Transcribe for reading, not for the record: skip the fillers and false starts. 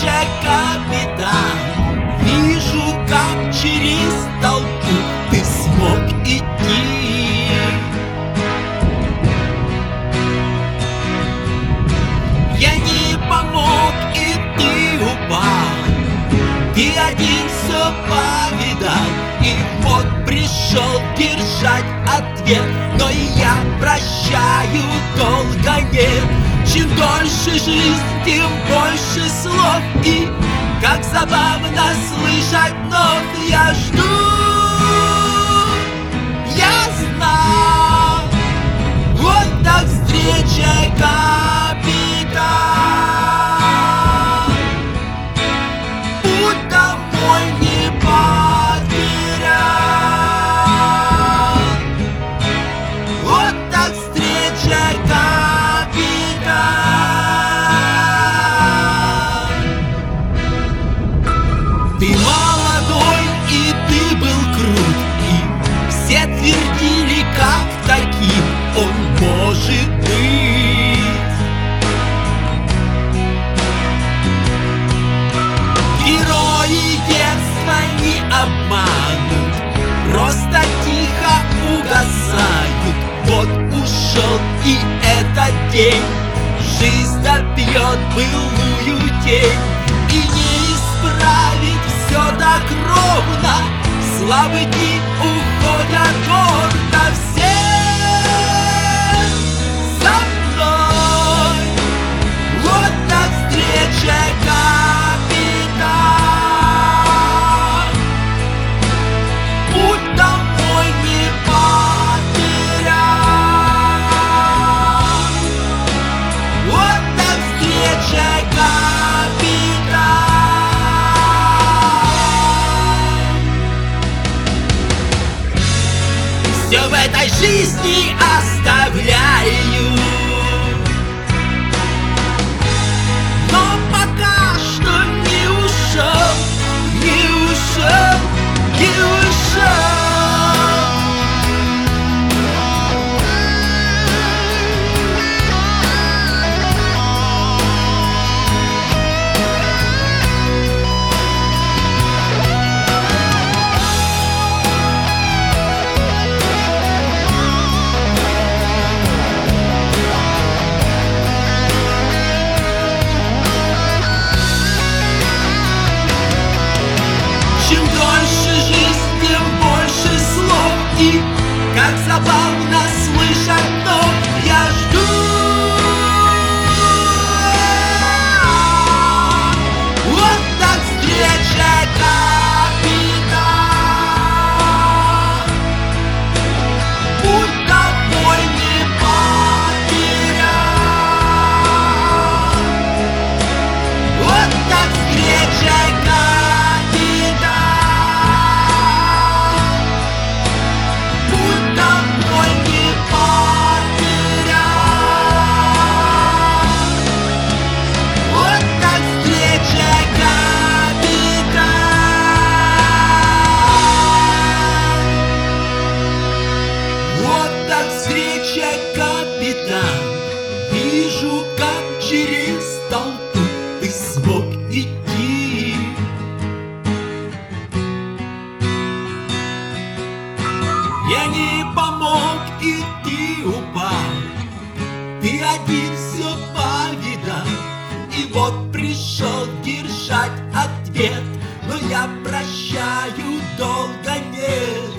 встрече, капитан. Вижу, как через толпу ты смог идти. Я не помог, и ты упал. Ты один все повидал, и вот пришел держать ответ. Но и я прощаю долго нет. Чем дольше жизнь, тем больше слов. И как забавно слышать вновь. Я жду, я знал. Вот так встреча, капитан. Путь домой не потерял. Вот так встреча, капитан. Ты молодой, и ты был крут, и все твердили, как таким он может быть. Герои детства не обманут, просто тихо угасают. Вот ушел и этот день, жизнь добьет былую тень. И не исправить все так ровно, славы дни уходят гордо. Все за мной, вот так встреча, капитан. Путь домой не потерял. Вот так встреча, капитан. Все в этой жизни оставляю, но пока что не ушел, не ушел, не ушел. Чем дольше жизнь, тем больше слов. И как забавно слышать вновь. Я жду, вот так встреча, капитан. Путь домой не потерял. Вот так встреча, капитан. Путь домой не потерял. Вот так встреча, капитан. Вот так встреча, капитан. Вижу, как через толпу ты смог идти. Я не помог, и ты упал. Ты один все повидал, и вот пришел держать ответ. Но я прощаю долго нет.